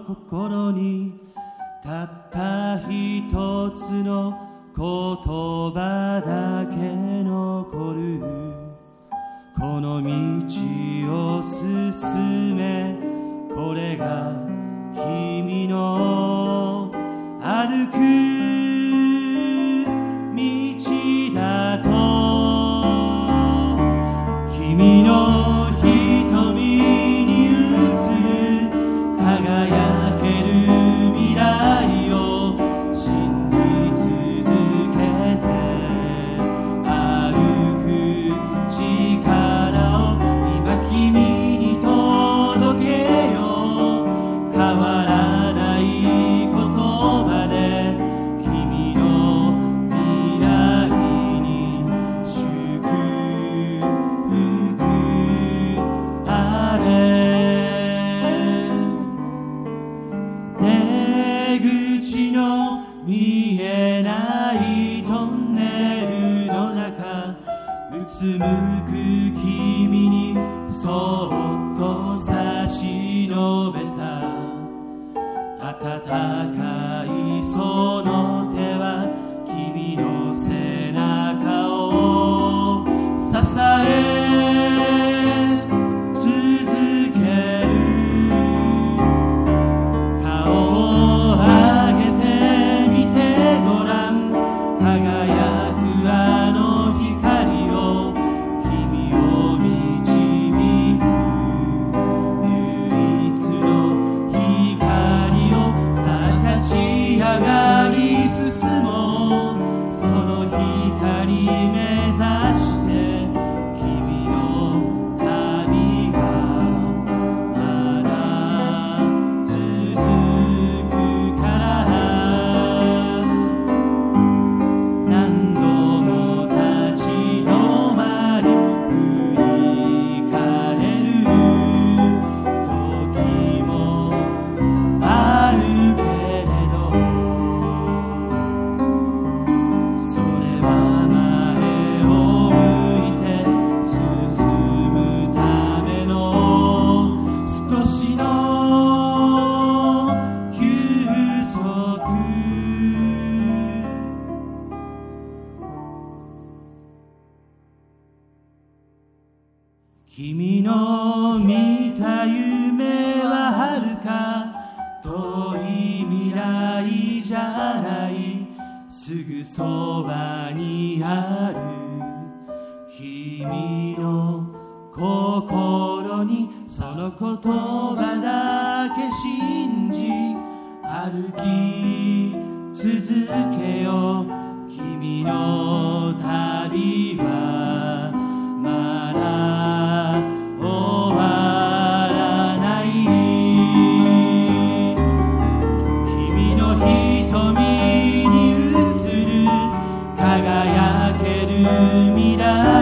心にたった一つの言葉だけ残る。この道を進め、これが君の歩く道だと。君の瞳に映る輝ける未来を信じ続けて、歩く力を今君に届けよう。変わらない言葉で君の未来に祝福あれ。出口の見えないトンネルの中、うつむく君にそっと差し伸べた。温かいその手は君の背中を支え続ける。顔を上げてみてごらん。輝くあの光を君を導く。唯一の光をさあ立ち上がり進もう。その光目指して君の旅がまだ続くから。何度も立ち止まり振り返る時もあるけれど、それは前を向いて進むための少しの休息。君の見た夢は遥か遠い未来じゃない、すぐそばにある。君の心にその言葉だけ信じ歩き続けよう。君の旅はまだ終わらない。君の瞳に映る輝ける未来